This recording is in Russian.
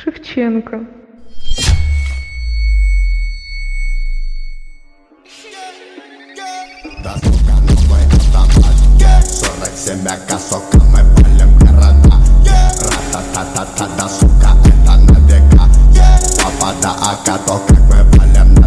Шевченко. Да сука, новый автомат 47 АК, сука, мы палим города. Ра-та-та-та-та, да сука, это на века. Папа да АК, то как мы палим на